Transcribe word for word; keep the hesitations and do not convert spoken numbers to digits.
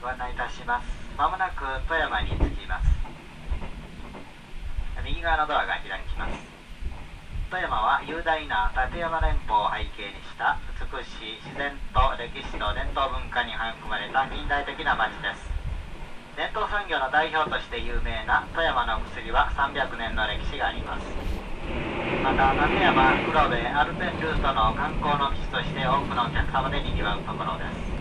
ご案内いたします。まもなく富山に着きます。右側のドアが開きます。富山は雄大な立山連峰を背景にした美しい自然と歴史と伝統文化に育まれた近代的な町です。伝統産業の代表として有名な富山の薬はさんびゃくねんの歴史があります。また立山黒部アルペンルートの観光の基地として多くのお客様でにぎわうところです。